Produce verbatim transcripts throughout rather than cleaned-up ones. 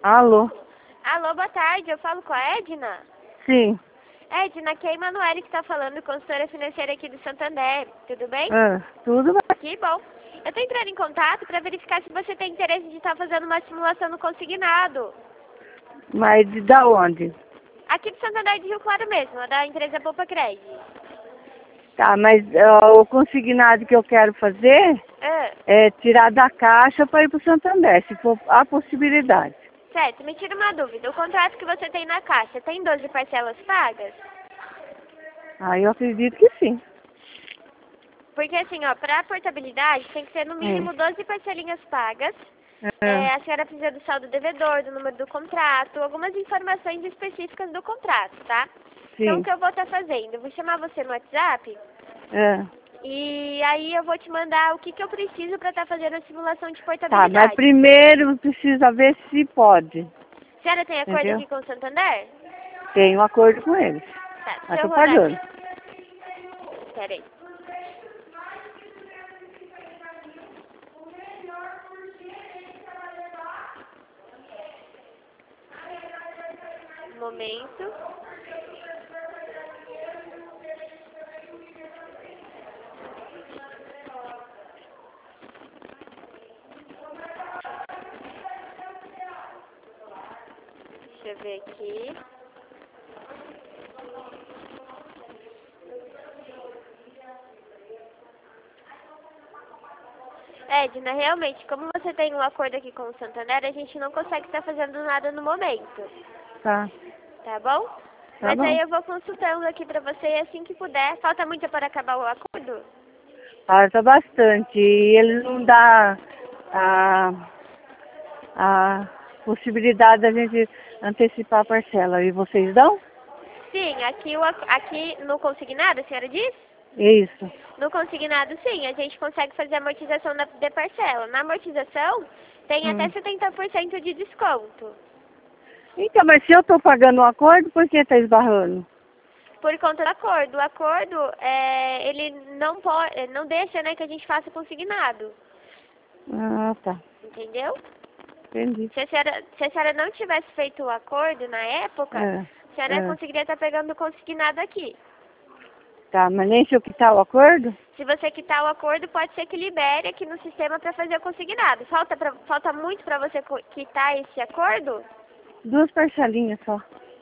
Alô? Alô, boa tarde. Eu falo com a Edna? Sim. Edna, aqui é a Emanuele que está falando, consultora financeira aqui do Santander. Tudo bem? Ah, tudo bem. Que bom. Eu estou entrando em contato para verificar se você tem interesse de estar fazendo uma simulação no consignado. Mas de da onde? Aqui do Santander de Rio Claro mesmo, da empresa Poupa Crédito. Tá, mas ó, o consignado que eu quero fazer Ah, é tirar da caixa para ir para o Santander, se for a possibilidade. certo, me tira uma dúvida. O contrato que você tem na caixa tem doze parcelas pagas? Ah, eu acredito que sim. Porque assim, ó, para a portabilidade tem que ter no mínimo doze parcelinhas pagas. É, Ah, a senhora precisa do saldo devedor, do número do contrato, algumas informações específicas do contrato, tá? Então o sim. que eu vou estar fazendo? Eu vou chamar você no WhatsApp Ah, e aí eu vou te mandar o que, que eu preciso para estar fazendo a simulação de tá, portabilidade. mas primeiro precisa ver se pode, A senhora tem acordo entendeu? aqui com o Santander? Tenho um acordo com eles, Tá, mas deixa eu tô rodar pagando. aqui. Pera aí. Um momento. Deixa eu ver aqui. Edna, realmente, como você tem um acordo aqui com o Santander, a gente não consegue estar fazendo nada no momento, Tá, tá bom? tá Mas aí bom. eu vou consultando aqui pra você e assim que puder. Falta muito para acabar o acordo? Falta bastante. E eles não dão a, a possibilidade da gente antecipar a parcela. E vocês dão? Sim, aqui, o, ac- aqui no consignado, a senhora disse? Isso. No consignado, sim, a gente consegue fazer a amortização da, de parcela. Na amortização, tem até Hum. setenta por cento de desconto. Então, mas se eu estou pagando o acordo, por que está esbarrando? Por conta do acordo. O acordo, é, ele não, pode, não deixa, né, que a gente faça consignado. Ah, tá. Entendeu? Entendi. Se a senhora, se a senhora não tivesse feito o acordo na época, É, a senhora é. conseguiria estar pegando o consignado aqui. Tá, mas nem se eu quitar o acordo? Se você quitar o acordo, pode ser que libere aqui no sistema para fazer o consignado. Falta, pra, falta muito para você co- quitar esse acordo? Duas parcelinhas só.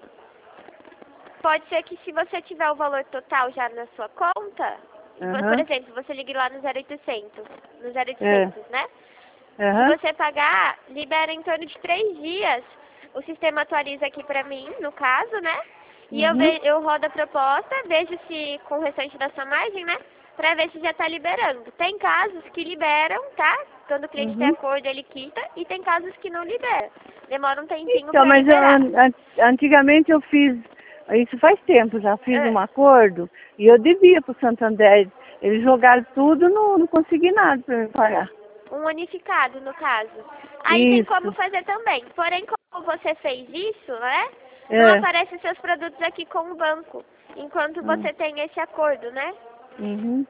Pode ser que se você tiver o valor total já na sua conta, e vo- por Aham. exemplo, você ligue lá no zero oitocentos, no zero É. oitocentos, né? Se Aham. você pagar, libera em torno de três dias. O sistema atualiza aqui pra mim, no caso, né? E eu, Uhum. ve eu rodo a proposta, vejo se com o restante da sua margem, né? Pra ver se já tá liberando. Tem casos que liberam, tá? Quando o cliente tem Uhum. acordo, ele quita. E tem casos que não libera. Demora um tempinho Então, pra mas eu, liberar. an- an- antigamente eu fiz, isso faz tempo, já fiz Ah, um acordo e eu devia para o Santander. Eles jogaram tudo no, no consignado para me pagar. um unificado, no caso. Aí tem como Isso. fazer também. Porém, como você fez isso, né? Não É. aparecem seus produtos aqui com o banco. Enquanto Hum. você tem esse acordo, né? Uhum.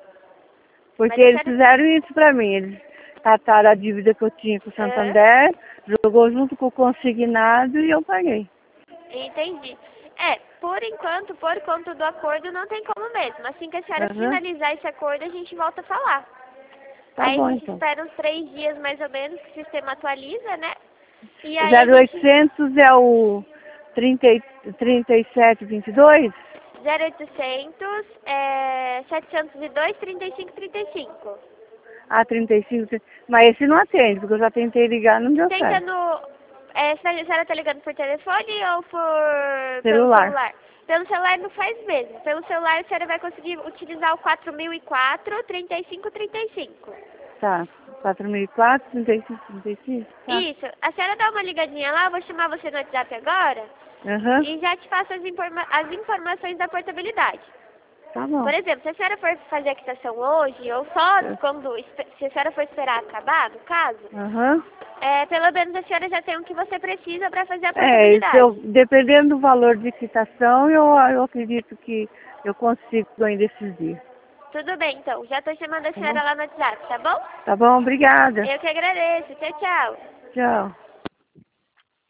Mas Porque eu eles quero... fizeram isso para mim. Eles cataram a dívida que eu tinha com o Ah, Santander, jogou junto com o consignado e eu paguei. entendi. É, por enquanto, por conta do acordo, não tem como mesmo. Assim que a senhora Aham. finalizar esse acordo, a gente volta a falar. Tá Aí a bom, gente então. espera uns três dias mais ou menos que o sistema atualiza, né? E O aí a zero gente... oitocentos é o trinta, e- trinta e sete, vinte e dois? zero oitocentos, é, setecentos e dois, trinta e cinco, trinta e cinco. Ah, trinta e cinco. Mas esse não atende, porque eu já tentei ligar, não deu Tenta certo. no... É, a senhora tá ligando por telefone ou por... pelo Celular. celular? Pelo celular não faz mesmo. Pelo celular a senhora vai conseguir utilizar o quatro mil e quatro, trinta e cinco, trinta e cinco. Tá. quatro mil e quatro, trinta e cinco, trinta e cinco? Tá. Isso. A senhora dá uma ligadinha lá, eu vou chamar você no WhatsApp agora Aham. e já te passo as, informa as informações da portabilidade. Tá bom. Por exemplo, se a senhora for fazer a quitação hoje, ou só quando, se a senhora for esperar acabar, no caso, Aham. é, pelo menos a senhora já tem o que você precisa para fazer a É, se portabilidade. eu, dependendo do valor de quitação, eu, eu acredito que eu consigo ainda esses dias. Tudo bem, então. Já tô chamando a Tá bom? senhora lá no WhatsApp, tá bom? Tá bom, obrigada. Eu que agradeço. Tchau, tchau. Tchau.